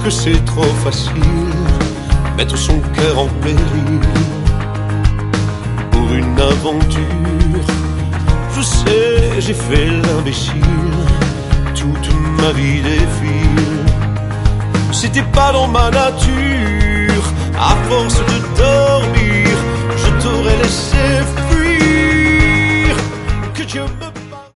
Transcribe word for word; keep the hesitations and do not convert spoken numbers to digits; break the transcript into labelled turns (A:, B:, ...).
A: que c'est trop facile, mettre son cœur en péril pour une aventure. Je sais, j'ai fait l'imbécile, toute ma vie défile. C'était pas dans ma nature.